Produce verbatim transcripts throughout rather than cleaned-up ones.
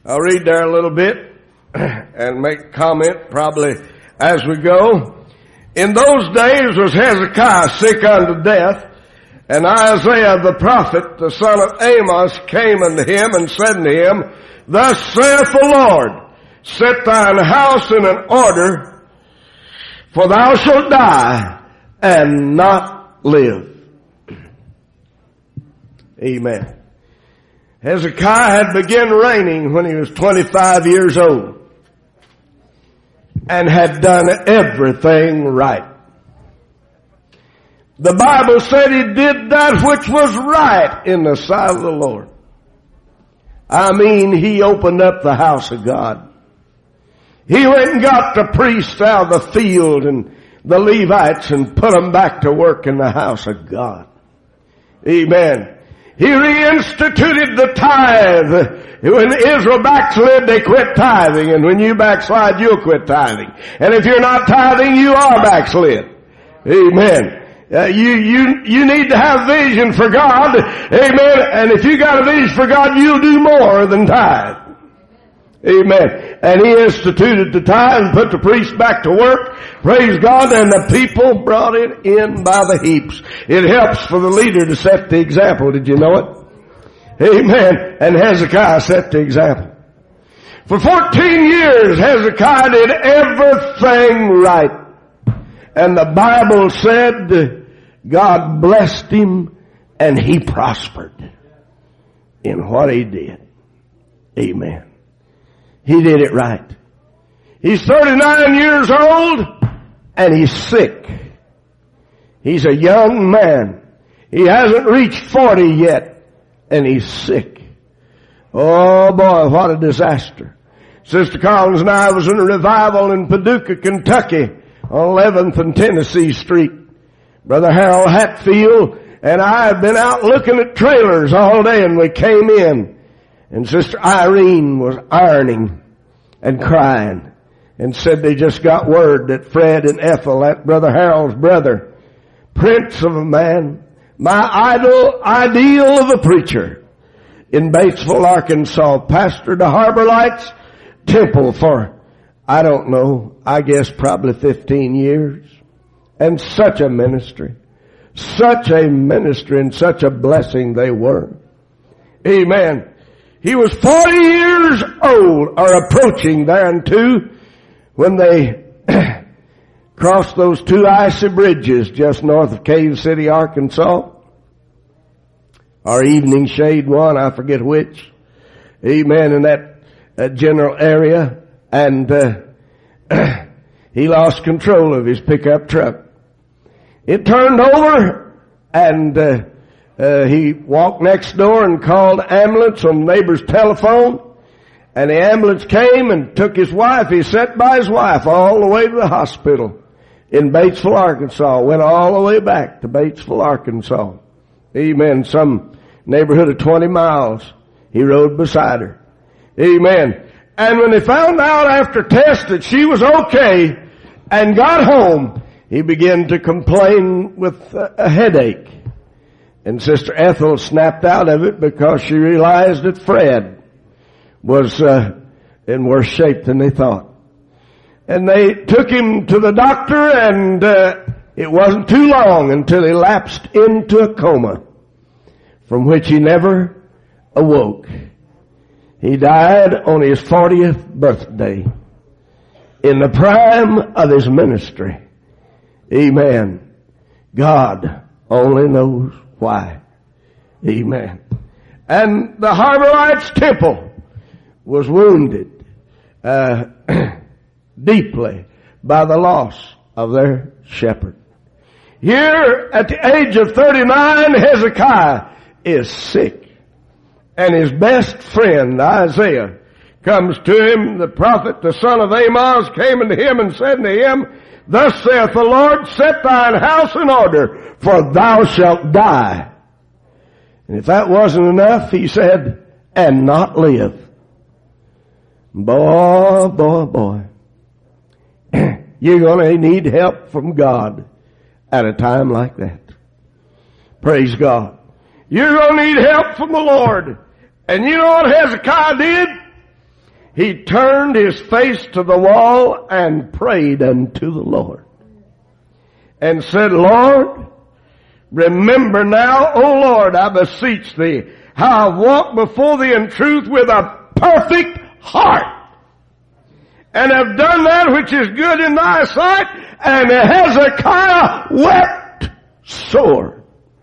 I'll read there a little bit and make a comment probably as we go. In those days was Hezekiah sick unto death, and Isaiah the prophet, the son of Amos, came unto him and said unto him, Thus saith the Lord, set thine house in an order, for thou shalt die and not live. Amen. Hezekiah had begun reigning when he was twenty-five years old and had done everything right. The Bible said he did that which was right in the sight of the Lord. I mean, he opened up the house of God. He went and got the priests out of the field and the Levites and put them back to work in the house of God. Amen. He reinstituted the tithe. When Israel backslid, they quit tithing. And when you backslide, you'll quit tithing. And if you're not tithing, you are backslid. Amen. Uh, you, you, you need to have vision for God. Amen. And if you got a vision for God, you'll do more than tithe. Amen. And he instituted the tithe and put the priest back to work. Praise God. And the people brought it in by the heaps. It helps for the leader to set the example. Did you know it? Amen. And Hezekiah set the example. For fourteen years, Hezekiah did everything right. And the Bible said God blessed him and he prospered in what he did. Amen. He did it right. He's thirty-nine years old and he's sick. He's a young man. He hasn't reached forty yet and he's sick. Oh boy, what a disaster. Sister Collins and I was in a revival in Paducah, Kentucky on eleventh and Tennessee Street. Brother Harold Hatfield and I had been out looking at trailers all day, and we came in and Sister Irene was ironing and crying and said they just got word that Fred and Ethel, that Brother Harold's brother, prince of a man, my idol, ideal of a preacher in Batesville, Arkansas, pastored the Harbor Lights Temple for, I don't know, I guess probably fifteen years. And such a ministry. Such a ministry and such a blessing they were. Amen. He was forty years old, or approaching thereunto, when they crossed those two icy bridges just north of Cave City, Arkansas. Or Evening Shade one, I forget which. Amen. In that, that general area. And uh, he lost control of his pickup truck. It turned over, and uh, uh, he walked next door and called ambulance on the neighbor's telephone. And the ambulance came and took his wife. He sat by his wife all the way to the hospital in Batesville, Arkansas. Went all the way back to Batesville, Arkansas. Amen. Some neighborhood of twenty miles. He rode beside her. Amen. And when they found out after tests that she was okay and got home, he began to complain with a headache. And Sister Ethel snapped out of it because she realized that Fred was uh, in worse shape than they thought. And they took him to the doctor, and uh, it wasn't too long until he lapsed into a coma from which he never awoke. He died on his fortieth birthday in the prime of his ministry. Amen. God only knows why. Amen. And the Harbor Lights Temple was wounded uh, deeply by the loss of their shepherd. Here at the age of thirty-nine, Hezekiah is sick. And his best friend, Isaiah, comes to him. The prophet, the son of Amos, came unto him and said unto him, Thus saith the Lord, set thine house in order, for thou shalt die. And if that wasn't enough, he said, and not live. Boy, boy, boy. You're going to need help from God at a time like that. Praise God. You're going to need help from the Lord. And you know what Hezekiah did? he turned his face to the wall and prayed unto the Lord and said, Lord, remember now, O Lord, I beseech thee, how I walked before thee in truth with a perfect heart, and have done that which is good in thy sight. And Hezekiah wept sore.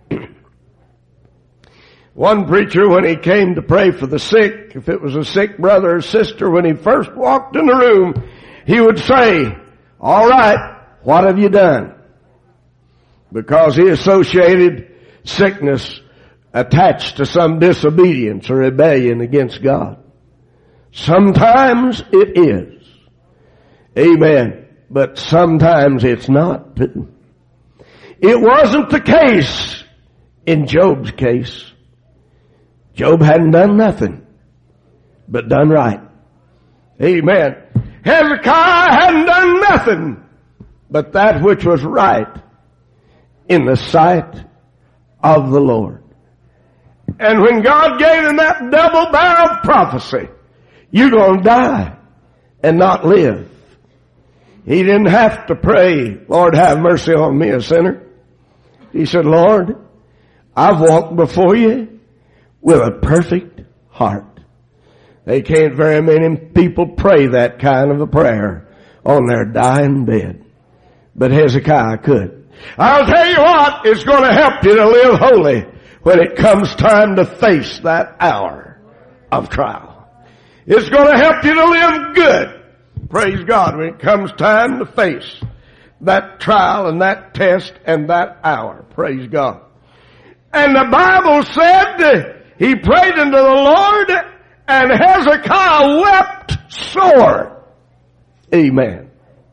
One preacher, when he came to pray for the sick, if it was a sick brother or sister, when he first walked in the room, he would say, all right, what have you done? Because he associated sickness attached to some disobedience or rebellion against God. Sometimes it is. Amen. But sometimes it's not. It wasn't the case in Job's case. Job hadn't done nothing but done right. Amen. Hezekiah hadn't done nothing but that which was right in the sight of the Lord. And when God gave him that double-barreled prophecy, you're going to die and not live, he didn't have to pray, Lord, have mercy on me, a sinner. He said, Lord, I've walked before you with a perfect heart. They can't very many people pray that kind of a prayer on their dying bed. But Hezekiah could. I'll tell you what, it's going to help you to live holy when it comes time to face that hour of trial. It's going to help you to live good, praise God, when it comes time to face that trial and that test and that hour, praise God. And the Bible said he prayed unto the Lord, and Hezekiah wept sore. Amen.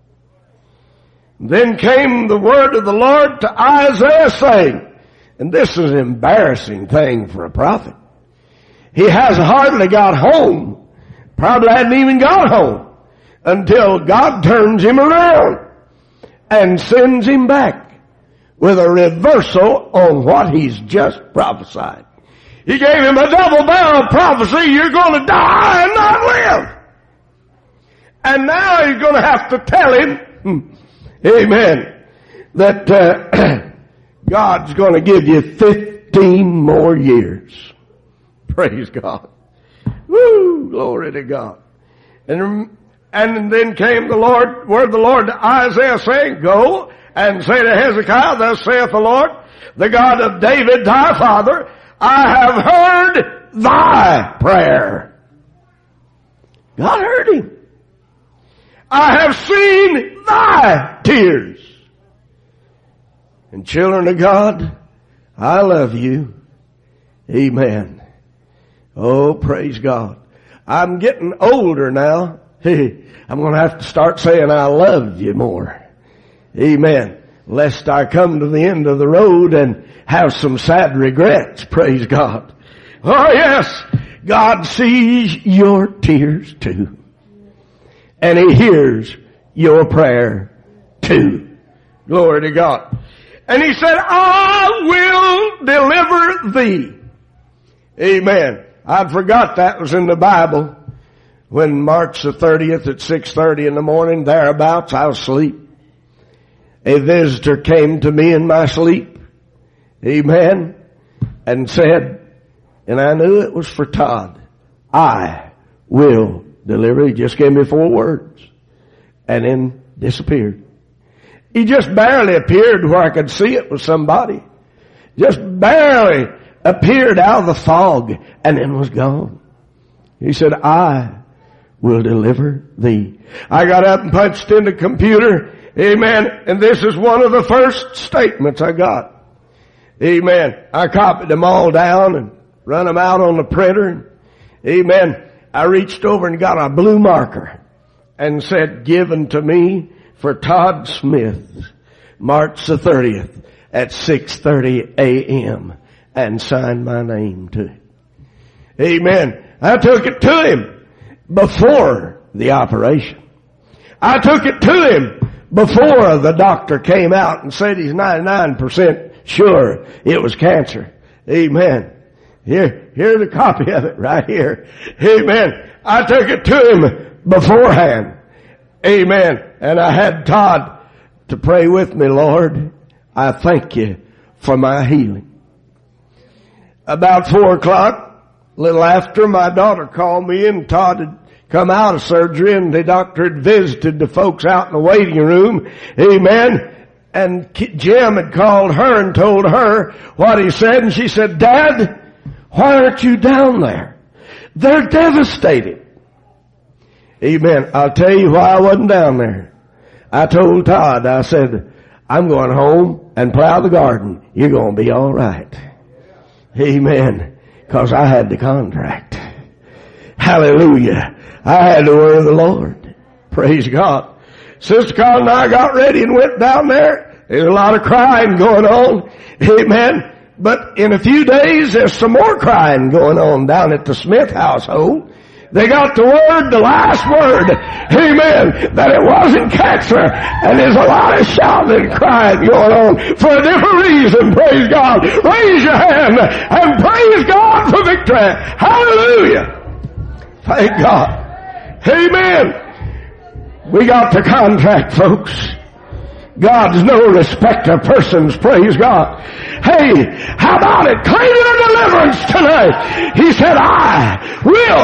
Then came the word of the Lord to Isaiah saying, and this is an embarrassing thing for a prophet. He has hardly got home. Probably hadn't even got home until God turns him around and sends him back with a reversal on what he's just prophesied. He gave him a double-barrel prophecy, you're going to die and not live. And now he's going to have to tell him, amen, that uh, God's going to give you fifteen more years. Praise God. Woo, glory to God. And, and then came the Lord, word of the Lord to Isaiah saying, go and say to Hezekiah, thus saith the Lord, the God of David thy father, I have heard thy prayer. God heard him. I have seen thy tears. And children of God, I love you. Amen. Oh, praise God. I'm getting older now. I'm going to have to start saying I love you more. Amen. Lest I come to the end of the road and have some sad regrets. Praise God. Oh yes, God sees your tears too. And He hears your prayer too. Glory to God. And He said, I will deliver thee. Amen. I forgot that was in the Bible. When March the thirtieth at six thirty in the morning, thereabouts, I was asleep. A visitor came to me in my sleep. Amen. And said, and I knew it was for Todd, I will deliver. He just gave me four words. And then disappeared. He just barely appeared where I could see it was somebody. Just barely appeared out of the fog and then was gone. He said, I will deliver thee. I got up and punched in the computer. Amen. And this is one of the first statements I got. Amen. I copied them all down and run them out on the printer. Amen. I reached over and got a blue marker and said, given to me for Todd Smith, March the thirtieth at six thirty a.m. and signed my name to it. Amen. I took it to him before the operation. I took it to him before the doctor came out and said he's ninety-nine percent sure it was cancer. Amen. Here, here's a copy of it right here. Amen. I took it to him beforehand. Amen. And I had Todd to pray with me. Lord, I thank you for my healing. About four o'clock, a little after, my daughter called me, and Todd had come out of surgery, and the doctor had visited the folks out in the waiting room. Amen. And Jim had called her and told her what he said, and she said, Dad, why aren't you down there? They're devastated. Amen. I'll tell you why I wasn't down there. I told Todd, I said, I'm going home and plow the garden. You're going to be all right. Amen. Because I had the contract. Hallelujah. I had the word of the Lord. Praise God. Sister Carl and I got ready and went down there. There's a lot of crying going on. Amen. But in a few days, there's some more crying going on down at the Smith household. They got the word, the last word, amen, that it wasn't cancer. And there's a lot of shouting and crying going on for a different reason, praise God. Raise your hand and praise God for victory. Hallelujah. Thank God. Amen. We got the contract, folks. God's no respect of persons, praise God. Hey, how about it? Claiming a deliverance tonight. He said, I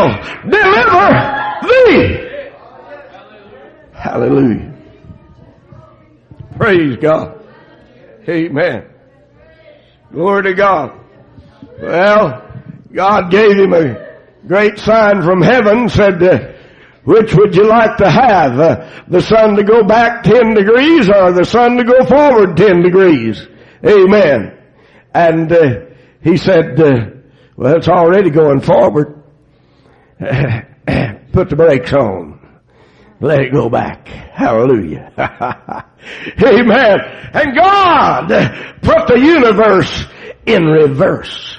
will deliver thee. Hallelujah. Praise God. Amen. Glory to God. Well, God gave him a great sign from heaven, said, uh, which would you like to have? Uh, the sun to go back ten degrees or the sun to go forward ten degrees? Amen. And uh, he said, uh, well, it's already going forward. Put the brakes on. Let it go back. Hallelujah. Amen. And God put the universe in reverse.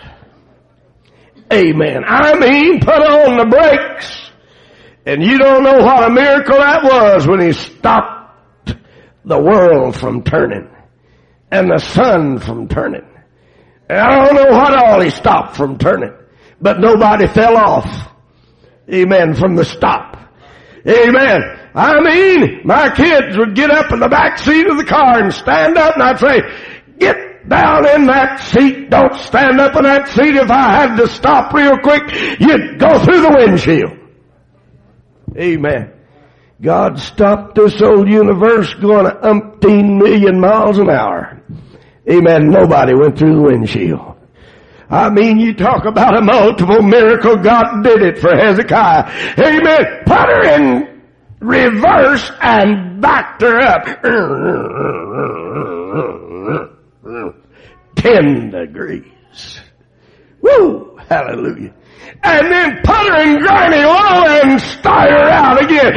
Amen. I mean, put on the brakes. And you don't know what a miracle that was when he stopped the world from turning and the sun from turning. And I don't know what all he stopped from turning, but nobody fell off. Amen. From the stop. Amen. I mean, my kids would get up in the back seat of the car and stand up, and I'd say, get down in that seat. Don't stand up in that seat. If I had to stop real quick, you'd go through the windshield. Amen. God stopped this old universe going a umpteen million miles an hour. Amen. Nobody went through the windshield. I mean, you talk about a multiple miracle. God did it for Hezekiah. Amen. Put her in reverse and backed her up. Ten degrees. Woo! Hallelujah. And then put her in grimy oil and start her out again.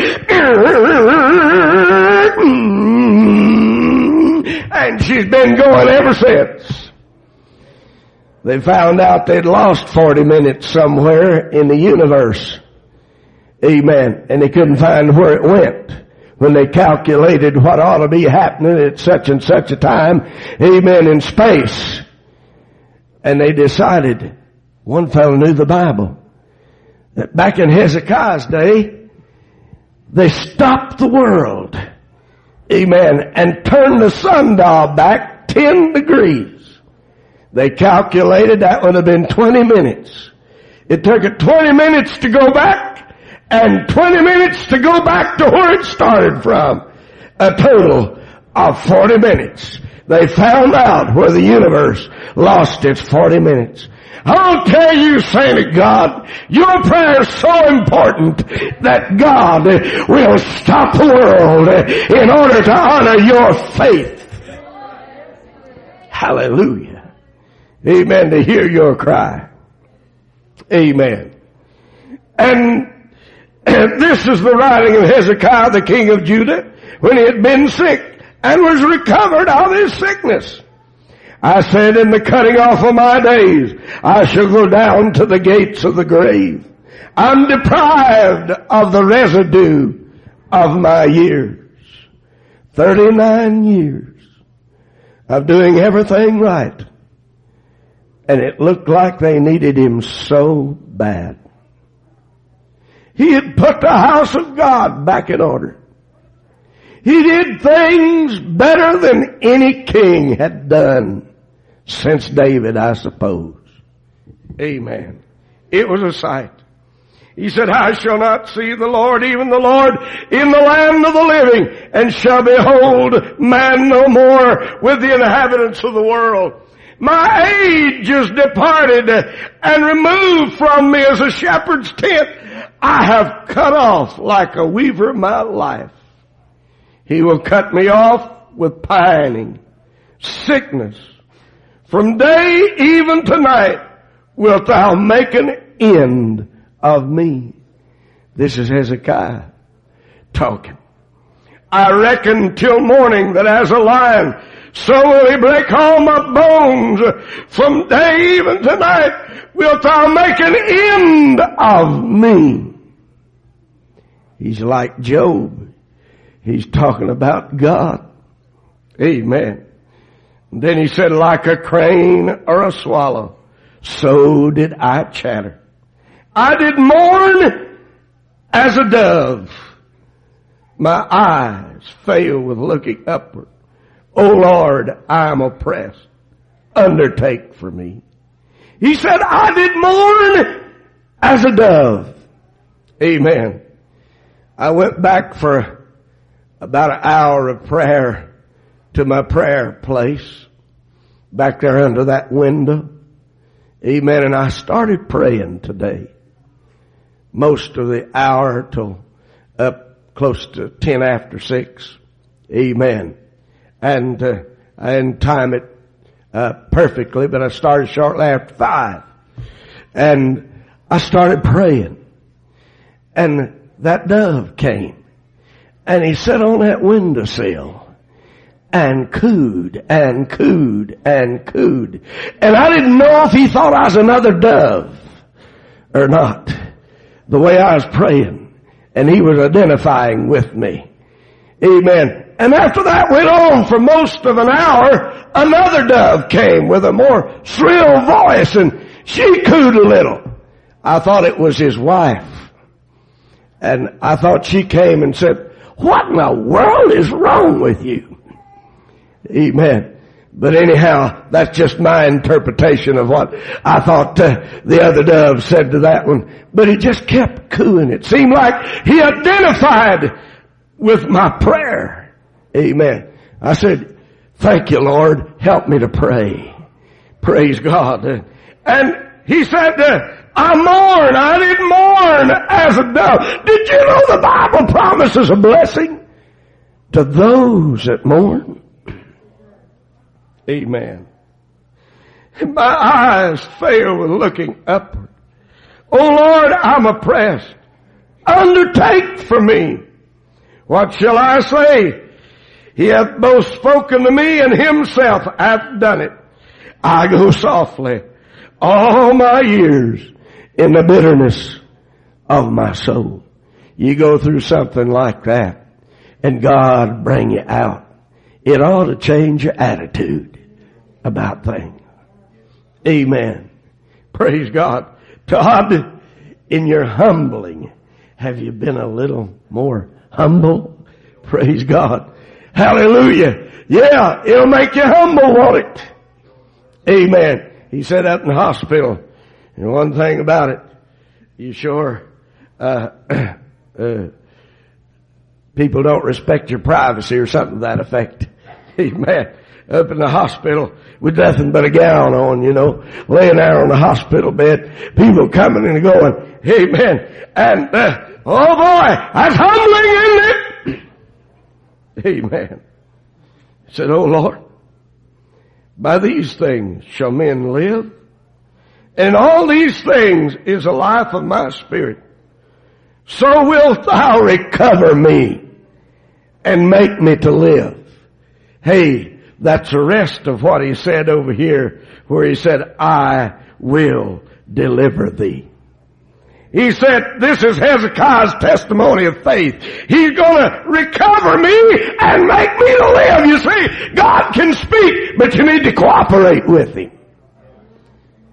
And she's been going ever since. They found out they'd lost forty minutes somewhere in the universe. Amen. And they couldn't find where it went when they calculated what ought to be happening at such and such a time. Amen. In space. And they decided, one fellow knew the Bible, that back in Hezekiah's day, they stopped the world. Amen. And turned the sundial back ten degrees. They calculated that would have been twenty minutes. It took it twenty minutes to go back and twenty minutes to go back to where it started from. A total of forty minutes. They found out where the universe lost its forty minutes. I'll tell you, saint of God, your prayer is so important that God will stop the world in order to honor your faith. Hallelujah. Amen. To hear your cry. Amen. And, and this is the writing of Hezekiah, the king of Judah, when he had been sick and was recovered of his sickness. I said, in the cutting off of my days, I shall go down to the gates of the grave. I'm deprived of the residue of my years. Thirty-nine years of doing everything right. And it looked like they needed him so bad. He had put the house of God back in order. He did things better than any king had done since David, I suppose. Amen. It was a sight. He said, I shall not see the Lord, even the Lord, in the land of the living, and shall behold man no more with the inhabitants of the world. My age is departed and removed from me as a shepherd's tent. I have cut off like a weaver my life. He will cut me off with pining, sickness. From day even to night wilt thou make an end of me. This is Hezekiah talking. I reckon till morning that as a lion, so will he break all my bones. From day even to night wilt thou make an end of me. He's like Job. He's talking about God. Amen. And then he said, like a crane or a swallow, so did I chatter. I did mourn as a dove. My eyes fail with looking upward. O Lord, I am oppressed. Undertake for me. He said, I did mourn as a dove. Amen. I went back for about an hour of prayer to my prayer place back there under that window. Amen. And I started praying today. Most of the hour till up close to ten after six. Amen. And uh, I didn't time it uh, perfectly, but I started shortly after five. And I started praying. And that dove came. And he sat on that windowsill and cooed and cooed and cooed. And I didn't know if he thought I was another dove or not, the way I was praying. And he was identifying with me. Amen. And after that went on for most of an hour, another dove came with a more shrill voice, and she cooed a little. I thought it was his wife. And I thought she came and said, what in the world is wrong with you? Amen. But anyhow, that's just my interpretation of what I thought uh, the other dove said to that one. But he just kept cooing. It seemed like he identified with my prayer. Amen. I said, thank you, Lord. Help me to pray. Praise God. And he said, I mourn. I didn't mourn as a dove. Did you know the Bible promises a blessing to those that mourn? Amen. My eyes fail with looking upward. Oh Lord, I'm oppressed. Undertake for me. What shall I say? He hath both spoken to me, and himself hath done it. I go softly all my years in the bitterness of my soul. You go through something like that, and God bring you out. It ought to change your attitude about things. Amen. Praise God. Todd, in your humbling, have you been a little more humble? Praise God. Hallelujah. Yeah, it'll make you humble, won't it? Amen. He said up in the hospital, and one thing about it, you sure, uh, uh, people don't respect your privacy or something to that effect. Amen. Up in the hospital with nothing but a gown on, you know, laying there on the hospital bed, people coming and going, amen. And, uh, oh boy, that's humbling, isn't it? Amen. He said, oh Lord, by these things shall men live, and all these things is the life of my spirit. So wilt thou recover me and make me to live. Hey, that's the rest of what he said over here, where he said, I will deliver thee. He said, this is Hezekiah's testimony of faith. He's going to recover me and make me to live. You see, God can speak, but you need to cooperate with him.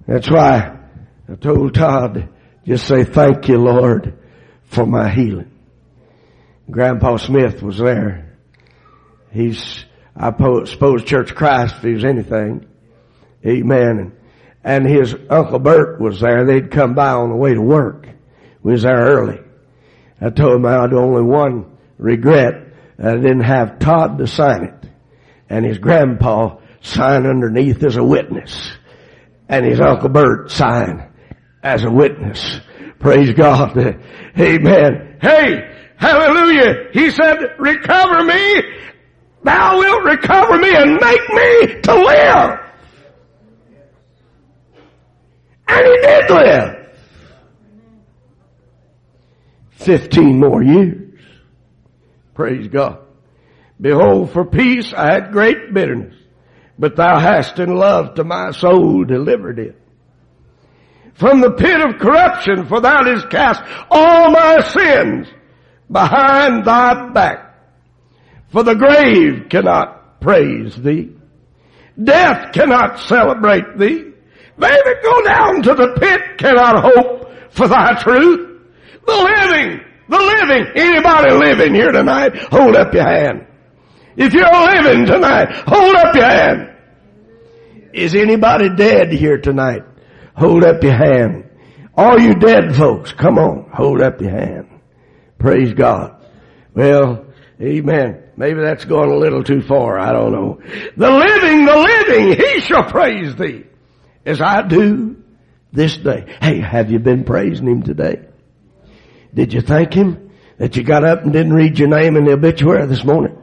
That's why I told Todd, just say, thank you, Lord, for my healing. Grandpa Smith was there. He's, I suppose, Church of Christ, if he was anything. Amen. And his Uncle Bert was there. They'd come by on the way to work. We was there early. I told him I had only one regret. I didn't have Todd to sign it. And his grandpa signed underneath as a witness. And his Uncle Bert signed as a witness. Praise God. Amen. Hey, hallelujah. He said, recover me. Thou wilt recover me and make me to live. And he did live. Fifteen more years. Praise God. Behold, for peace I had great bitterness, but thou hast in love to my soul delivered it. From the pit of corruption, for thou didst cast all my sins behind thy back. For the grave cannot praise thee. Death cannot celebrate thee. They that go down to the pit cannot hope for thy truth. The living, the living, anybody living here tonight, hold up your hand. If you're living tonight, hold up your hand. Is anybody dead here tonight? Hold up your hand. All you dead folks, come on, hold up your hand. Praise God. Well, amen. Maybe that's going a little too far, I don't know. The living, the living, he shall praise thee, as I do this day. Hey, have you been praising him today? Did you thank him that you got up and didn't read your name in the obituary this morning?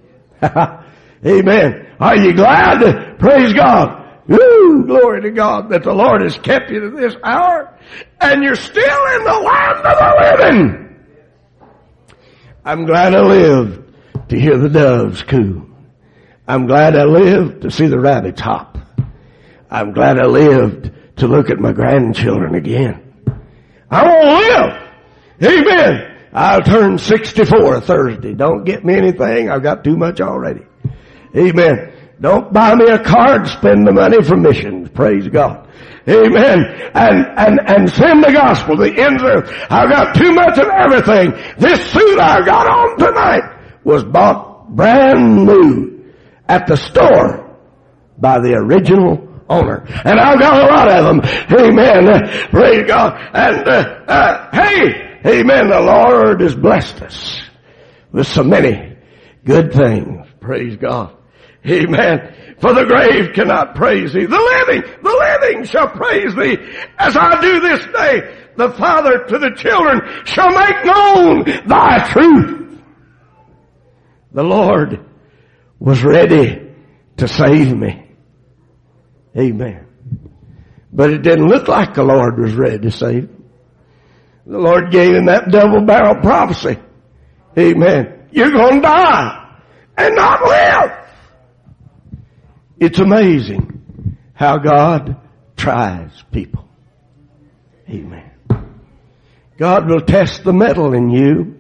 Amen. Are you glad? Praise God. Woo, glory to God that the Lord has kept you to this hour and you're still in the land of the living. I'm glad I lived to hear the doves coo. I'm glad I lived to see the rabbits hop. I'm glad I lived to look at my grandchildren again. I won't live. Amen. I'll turn sixty-four Thursday. Don't get me anything. I've got too much already. Amen. Don't buy me a card. Spend the money for missions. Praise God. Amen. And, and, and send the gospel to the ends of earth. I've got too much of everything. This suit I got on tonight was bought brand new at the store by the original owner. And I've got a lot of them. Amen. Praise God. And, uh, uh, hey, amen. The Lord has blessed us with so many good things. Praise God. Amen. For the grave cannot praise thee. The living, the living shall praise thee. As I do this day, the Father to the children shall make known thy truth. The Lord was ready to save me. Amen. But it didn't look like the Lord was ready to save him. The Lord gave him that double-barrel prophecy. Amen. You're going to die and not live. It's amazing how God tries people. Amen. God will test the metal in you.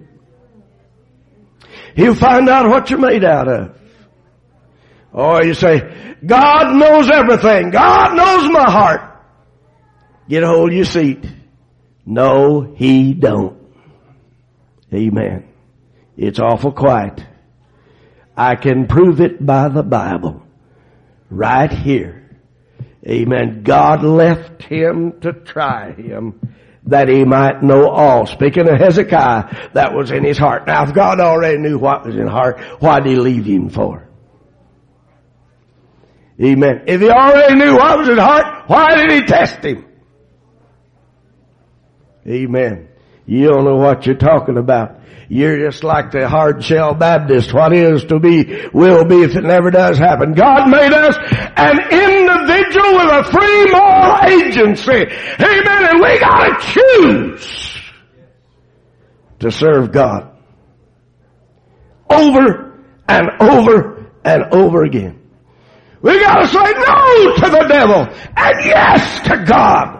He'll find out what you're made out of. Or you say, God knows everything. God knows my heart. Get a hold of your seat. No, he don't. Amen. It's awful quiet. I can prove it by the Bible. Right here. Amen. God left him to try him that he might know all. Speaking of Hezekiah, that was in his heart. Now if God already knew what was in his heart, why did he leave him for? Amen. If he already knew what was in his heart, why did he test him? Amen. You don't know what you're talking about. You're just like the hard shell Baptist. What is to be will be if it never does happen. God made us an individual with a free moral agency. Amen. And we gotta choose to serve God over and over and over again. We gotta say no to the devil and yes to God.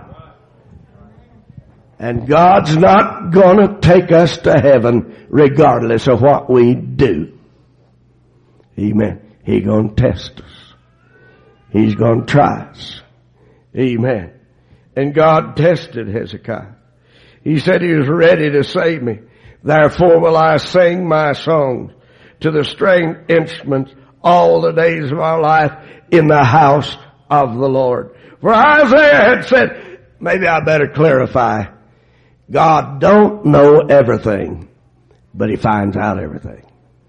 And God's not gonna take us to heaven regardless of what we do. Amen. He's gonna test us. He's gonna try us. Amen. And God tested Hezekiah. He said he was ready to save me. Therefore will I sing my songs to the stringed instruments all the days of our life in the house of the Lord. For Isaiah had said, maybe I better clarify, God don't know everything, but he finds out everything.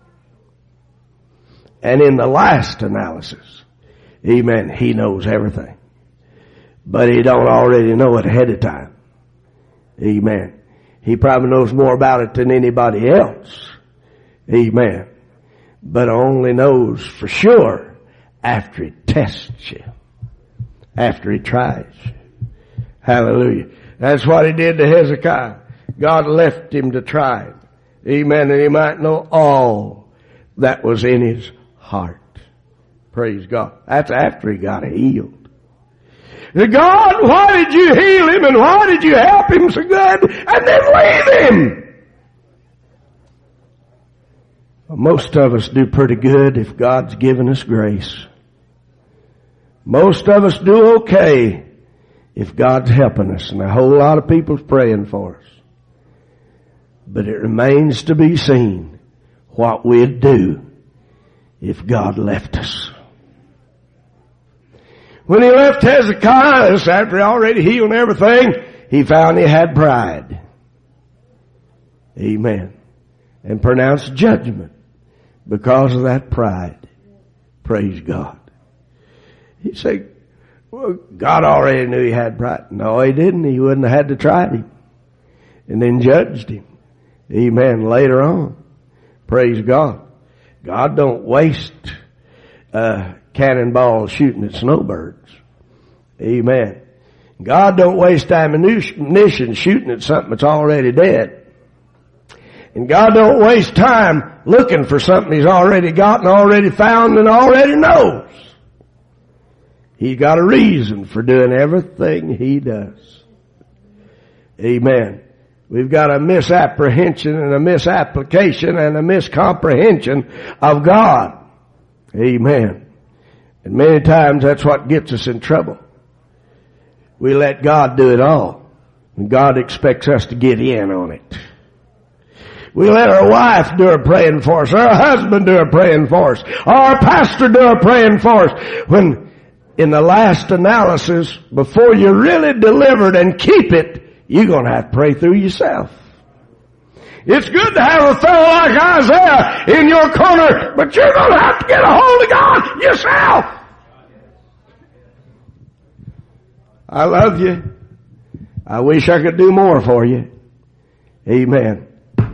And in the last analysis, amen, he knows everything. But he don't already know it ahead of time. Amen. He probably knows more about it than anybody else. Amen. But only knows for sure after he tests you. After he tries you. Hallelujah. That's what he did to Hezekiah. God left him to try him. Amen. And he might know all that was in his heart. Praise God. That's after he got healed. God, why did you heal him and why did you help him so good and then leave him? Well, most of us do pretty good if God's given us grace. Most of us do okay if God's helping us, and a whole lot of people's praying for us. But it remains to be seen what we'd do if God left us. When he left Hezekiah, after he already healed everything, he found he had pride. Amen. And pronounced judgment because of that pride. Praise God. He said, well, God already knew he had pride. No, he didn't. He wouldn't have had to try him. And then judged him. Amen. Later on. Praise God. God don't waste uh cannonballs shooting at snowbirds. Amen. God don't waste ammunition shooting at something that's already dead. And God don't waste time looking for something he's already got and already found and already knows. He's got a reason for doing everything he does. Amen. We've got a misapprehension and a misapplication and a miscomprehension of God. Amen. And many times that's what gets us in trouble. We let God do it all. And God expects us to get in on it. We let our wife do her praying for us, our husband do her praying for us, our pastor do her praying for us. When in the last analysis, before you're really delivered and keep it, you're going to have to pray through yourself. It's good to have a fellow like Isaiah in your corner, but you're going to have to get a hold of God yourself. I love you. I wish I could do more for you. Amen.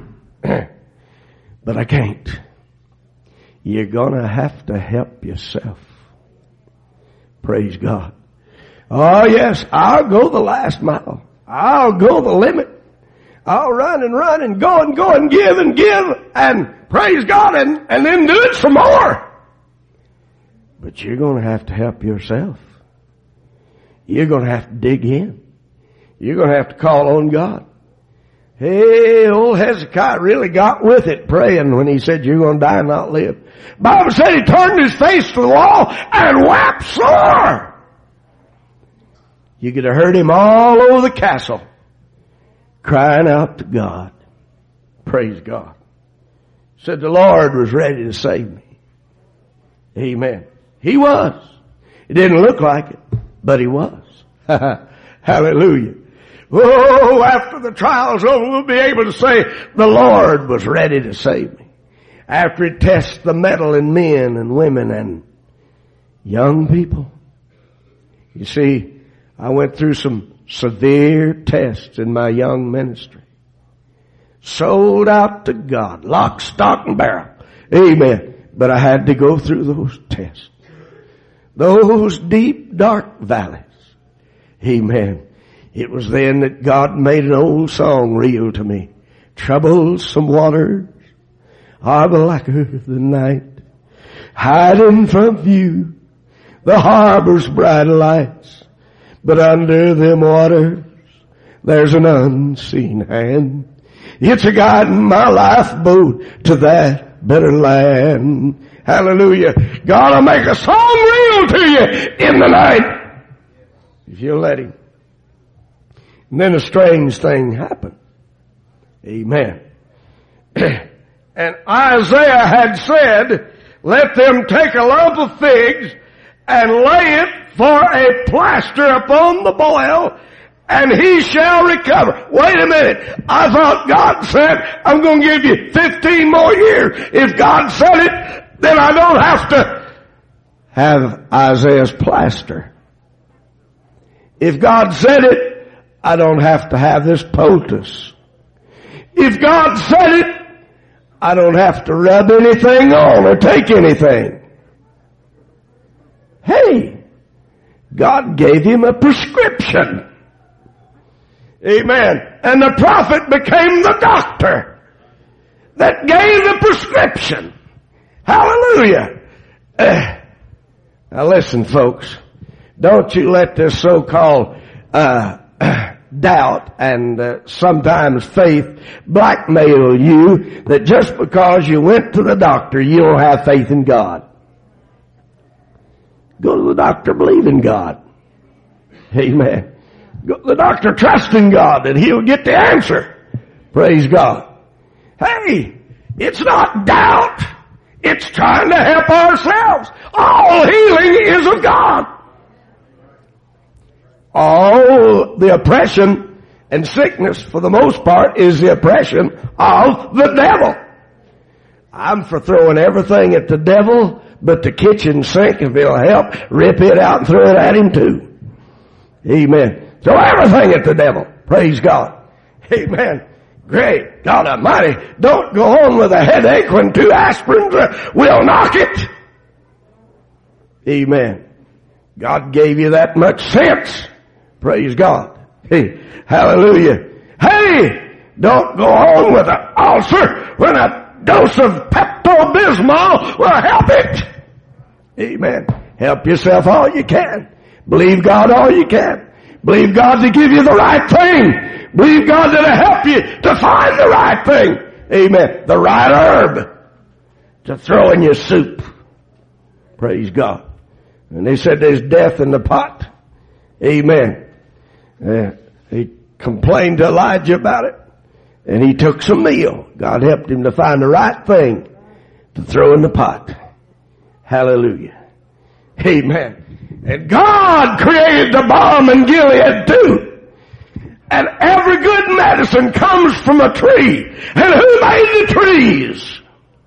But I can't. You're going to have to help yourself. Praise God. Oh yes, I'll go the last mile. I'll go the limit. I'll run and run and go and go and give and give and praise God and, and then do it some more. But you're going to have to help yourself. You're going to have to dig in. You're going to have to call on God. Hey, old Hezekiah really got with it praying when he said you're going to die and not live. The Bible said he turned his face to the wall and wept sore. You could have heard him all over the castle crying out to God. Praise God. Said the Lord was ready to save me. Amen. He was. It didn't look like it, but he was. Hallelujah. Oh, after the trial's over, we'll be able to say, the Lord was ready to save me. After he tests the metal in men and women and young people. You see, I went through some severe tests in my young ministry. Sold out to God, lock, stock, and barrel. Amen. But I had to go through those tests. Those deep, dark valleys. Amen. It was then that God made an old song real to me. Troublesome waters are blacker than night, hiding from view the harbor's bright lights. But under them waters, there's an unseen hand. It's a guiding my lifeboat to that better land. Hallelujah. God will make a song real to you in the night if you'll let him. And then a strange thing happened. Amen. And Isaiah had said, let them take a lump of figs and lay it for a plaster upon the boil, and he shall recover. Wait a minute. I thought God said, I'm going to give you fifteen more years. If God said it, then I don't have to have Isaiah's plaster. If God said it, I don't have to have this poultice. If God said it, I don't have to rub anything on or take anything. Hey, God gave him a prescription. Amen. And the prophet became the doctor that gave the prescription. Hallelujah. Uh, now listen, folks. Don't you let this so-called uh, doubt and uh, sometimes faith blackmail you that just because you went to the doctor, you don't have faith in God. Go to the doctor, believe in God. Amen. Go to the doctor, trust in God that he'll get the answer. Praise God. Hey, it's not doubt. It's trying to help ourselves. All healing is of God. All the oppression and sickness, for the most part, is the oppression of the devil. I'm for throwing everything at the devil but the kitchen sink. If it'll help, rip it out and throw it at him too. Amen. Throw everything at the devil. Praise God. Amen. Great God Almighty. Don't go on with a headache when two aspirins uh, will knock it. Amen. God gave you that much sense. Praise God. Hey, hallelujah. Hey, don't go on with an ulcer when a dose of Pepto-Bismol will help it. Amen. Help yourself all you can. Believe God all you can. Believe God to give you the right thing. Believe God that'll help you to find the right thing. Amen. The right herb to throw in your soup. Praise God. And they said there's death in the pot. Amen. Uh, he complained to Elijah about it. And he took some meal. God helped him to find the right thing to throw in the pot. Hallelujah. Amen. And God created the balm in Gilead too. And every good medicine comes from a tree. And who made the trees?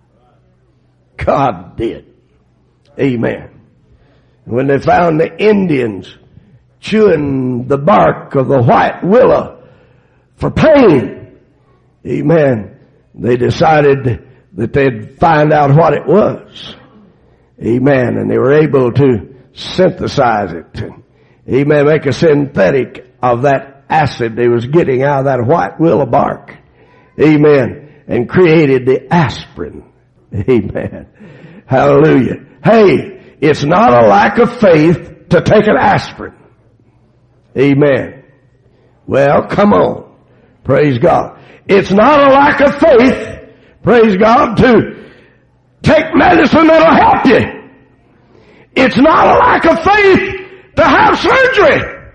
God did. Amen. When they found the Indians chewing the bark of the white willow for pain, amen, they decided that they'd find out what it was. Amen. And they were able to synthesize it. Amen. Make a synthetic of that acid they was getting out of that white willow bark. Amen. And created the aspirin. Amen. Hallelujah. Hey, it's not a lack of faith to take an aspirin. Amen. Well, come on. Praise God. It's not a lack of faith, praise God, to take medicine that'll help you. It's not a lack of faith to have surgery.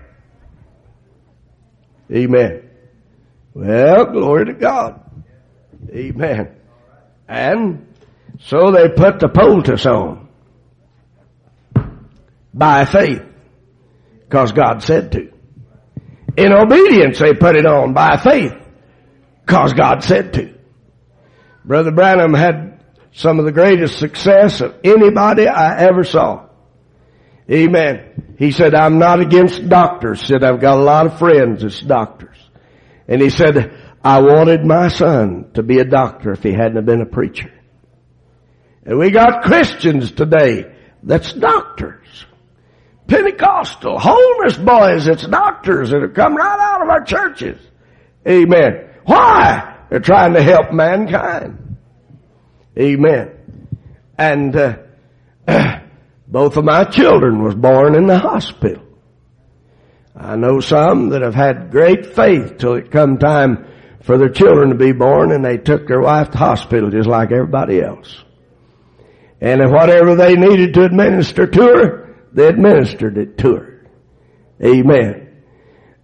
Amen. Well, glory to God. Amen. And so they put the poultice on by faith, because God said to. In obedience they put it on by faith, because God said to. Brother Branham had some of the greatest success of anybody I ever saw. Amen. He said, I'm not against doctors. He said, I've got a lot of friends that's doctors. And he said, I wanted my son to be a doctor if he hadn't have been a preacher. And we got Christians today that's doctors. Pentecostal, holiness boys that's doctors that have come right out of our churches. Amen. Why? They're trying to help mankind. Amen. And uh, both of my children was born in the hospital. I know some that have had great faith till it come time for their children to be born, and they took their wife to the hospital just like everybody else. And whatever they needed to administer to her, they administered it to her. Amen.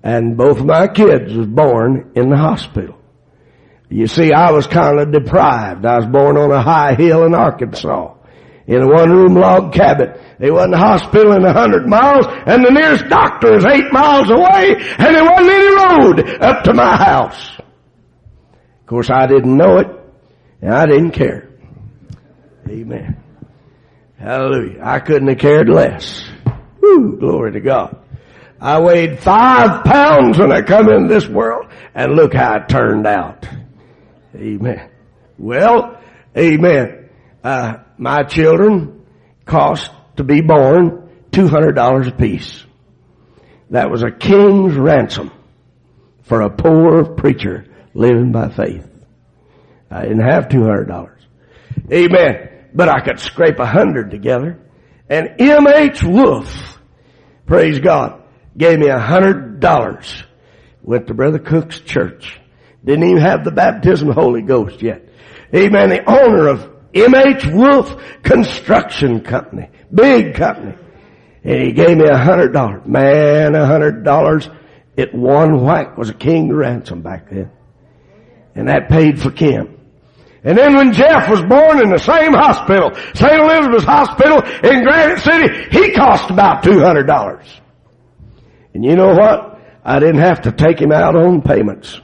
And both of my kids was born in the hospital. You see, I was kind of deprived. I was born on a high hill in Arkansas in a one-room log cabin. There wasn't a hospital in a hundred miles, and the nearest doctor is eight miles away, and there wasn't any road up to my house. Of course, I didn't know it, and I didn't care. Amen. Hallelujah. I couldn't have cared less. Woo, glory to God. I weighed five pounds when I come into this world, and look how it turned out. Amen. Well, amen. Uh, my children cost to be born two hundred dollars apiece. That was a king's ransom for a poor preacher living by faith. I didn't have two hundred dollars. Amen. But I could scrape a hundred together. And M H Wolf, praise God, gave me a hundred dollars. Went to Brother Cook's church. Didn't even have the baptism of the Holy Ghost yet. Amen. The owner of M H Wolf Construction Company. Big company. And he gave me a hundred dollars. Man, a hundred dollars at one whack was a king's ransom back then. And that paid for Kim. And then when Jeff was born in the same hospital, Saint Elizabeth's Hospital in Granite City, he cost about two hundred dollars. And you know what? I didn't have to take him out on payments.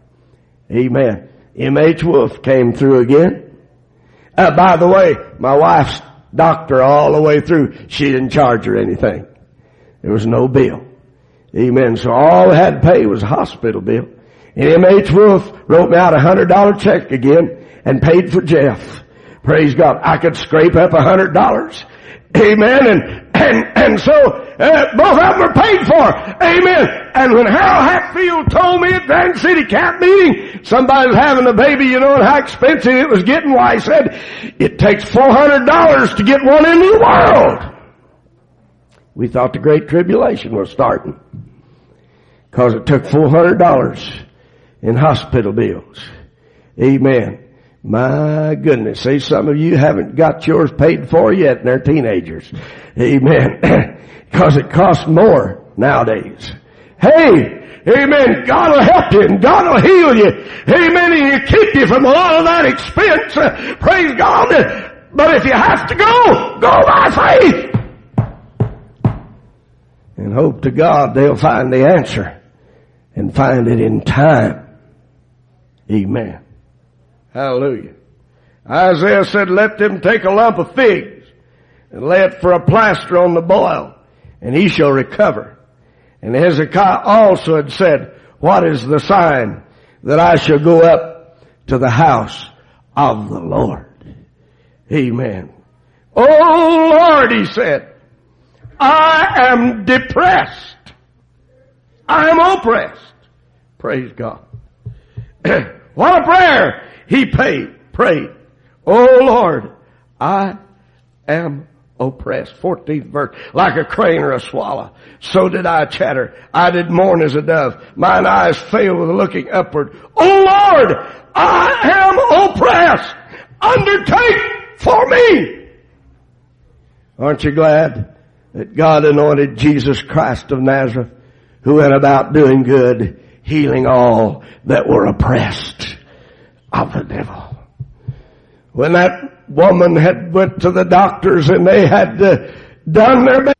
Amen. M H Wolf came through again. Uh, by the way, my wife's doctor all the way through, she didn't charge her anything. There was no bill. Amen. So all I had to pay was a hospital bill. And M H Wolf wrote me out a hundred dollar check again and paid for Jeff. Praise God. I could scrape up a hundred dollars. Amen. And, and, and so, uh, both of them were paid for. Amen. And when Harold Hatfield told me at Grand City Camp meeting, somebody was having a baby, you know, and how expensive it was getting, why, he said, it takes four hundred dollars to get one into the world. We thought the Great Tribulation was starting. Cause it took four hundred dollars in hospital bills. Amen. My goodness. See, some of you haven't got yours paid for yet and they're teenagers. Amen. Because it costs more nowadays. Hey, amen, God will help you and God will heal you. Amen, and He'll keep you from a lot of that expense. Uh, praise God. But if you have to go, go by faith. And hope to God they'll find the answer and find it in time. Amen. Hallelujah. Isaiah said, let them take a lump of figs and lay it for a plaster on the boil, and he shall recover. And Hezekiah also had said, what is the sign that I shall go up to the house of the Lord? Amen. Oh Lord, he said, I am depressed. I am oppressed. Praise God. What a prayer he paid, prayed. Oh Lord, I am oppressed. fourteenth verse. Like a crane or a swallow, so did I chatter. I did mourn as a dove. Mine eyes failed with looking upward. Oh Lord, I am oppressed. Undertake for me. Aren't you glad that God anointed Jesus Christ of Nazareth, who went about doing good, healing all that were oppressed of the devil? When that woman had went to the doctors and they had uh, done their best